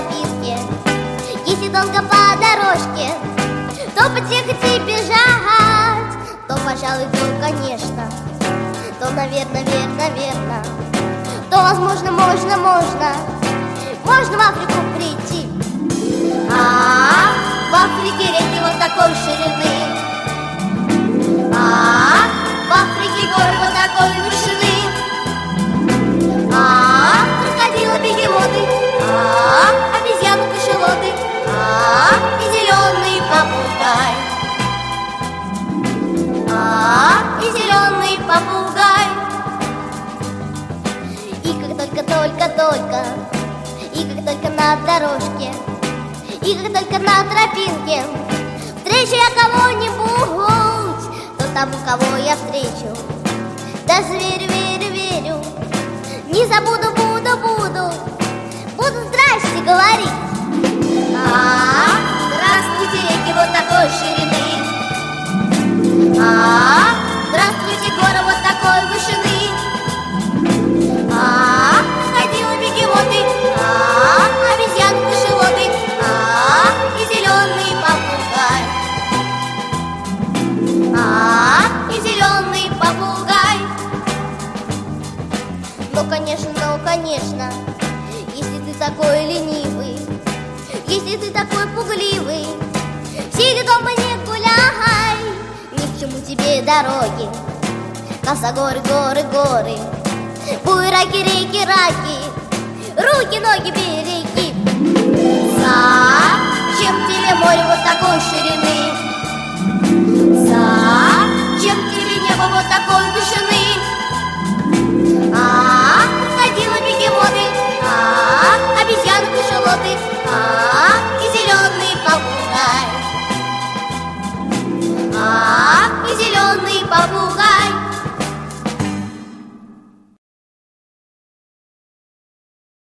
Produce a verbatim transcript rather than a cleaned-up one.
тропинке, если долго по дорожке, то подъехать и бежать, то, пожалуй, то, конечно, то, наверное, верно, верно, то, возможно, можно, можно, можно в Африку прийти. А, в Африке реки вот такой ширины, а, в Африке горы вот такой вышины, а, крокодилы, бегемоты, а, обезьяны, кашалоты, а, и зеленый попугай, а, и зеленый попугай. И как только, только, только, и как только на дорожке, и как только на тропинке встречу я кого-нибудь, то тому, кого я встречу, даже верю, верю, верю, не забуду, буду, буду, буду здрасте говорить. А, здравствуйте, реки вот такой ширины, а, здравствуйте, горы вот такой вышины, а, крокодилы, бегемоты, а, обезьяны, кашалоты, а, и зеленый попугай, а, и зеленый попугай. Ну, конечно, ну, конечно, если ты такой ленивый, если ты такой пугливый, сиди дома, не гуляй, ни к чему тебе дороги, косогоры, горы, горы, буераки, реки, раки, руки, ноги береги. Зачем тебе море вот такой ширины? Зачем